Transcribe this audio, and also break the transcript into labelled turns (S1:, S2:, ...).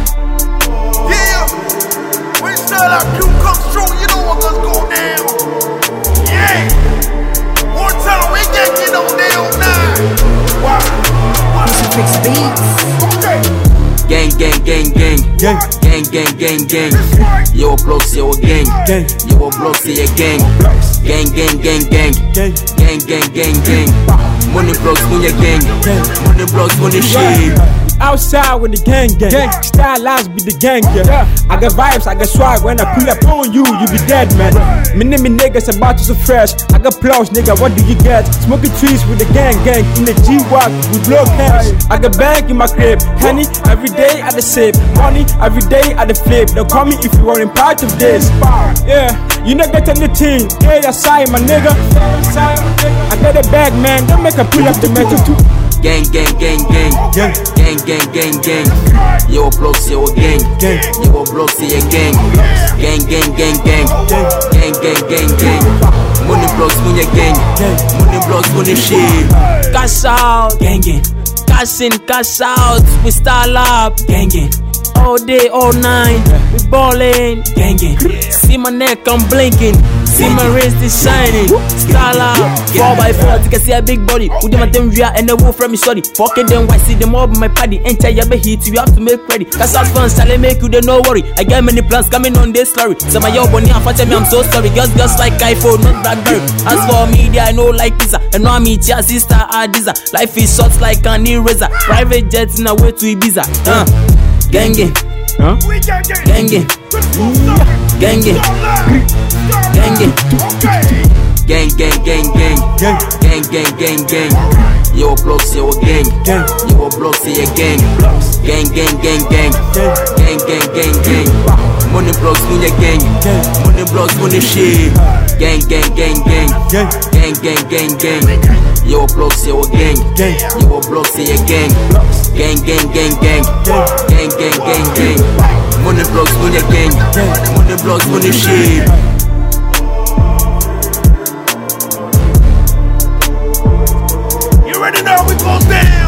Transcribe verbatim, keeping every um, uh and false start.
S1: Yeah, when Style Out Q comes through, you know what gonna go down. Yeah, one time we get you on down nine. Wow,
S2: Crucifix Beats.
S1: okay.
S3: Gang, gang, gang, gang, gang, gang, gang, gang. Yo, blocks, yo, gang, yo, blocks, yeah, gang, gang, gang, gang, gang, gang, gang, gang, gang. Money blocks, money gang, money blocks, money shit.
S4: Outside with the gang gang, gang. Style lives be the gang gang. Yeah. I got vibes, I got swag. When I pull up on you, you be dead, man. Me name me niggas about to so fresh. I got plows, nigga. What do you get? Smoking trees with the gang gang. In the G-Walk, we blow cash. I got bank in my crib. Honey, every day I the sip. Money, every day I the flip. Don't call me if you weren't part of this. Yeah, you not get anything. Yeah, I sign my nigga. I got a bag, man. Don't make a pull up the metal too.
S3: Gang, gang, gang, gang, gang, gang, gang, gang, gang. Yo, blocks, yo, gang, yo, blocks, yeah, gang, gang, gang, gang, gang, gang, gang, gang, gang. Money blocks, money gang, money blocks, money shit.
S5: Cash out, gang, gang. Cash in, cash out. We style up, gang, gang. All day, all night, we ballin', gang, gang. See my neck, I'm blinking. See my wrist is shining. Style up, four by four. You can see a big body. Who them at them real and the wolf from me shorty. Fucking them white, see them all my paddy. Enter your heat, you have to make ready. Cause out fun, shall I make you the no worry. I got many plans coming on this story. Some of your bunny and fatty me, I'm so sorry. Girls, girls like iPhone, not Blackberry. As for media, I know like pizza. And now I'm each your sister, Adiza. Life is short like an eraser. Private jets in a way to Ibiza. Uh. Gang gang,
S4: Huh?
S5: gang gang, gang gang, gang gang,
S3: Gang, gang, gang, gang, gang, gang, gang, gang. Yo, blocks, yo, gang, yo, blocks, yeah, gang, gang, gang, gang, gang, gang, gang, gang, gang. Money blocks, money gang, money blocks, money shit. Gang, gang, gang, gang, gang, gang, gang, gang. Yo, blocks, yo, gang, yo, blocks, yeah, gang, gang, gang, gang, gang, gang, gang, gang, gang. Money blocks, money gang, money blocks, money shit.
S1: You ready now? We gon' stand.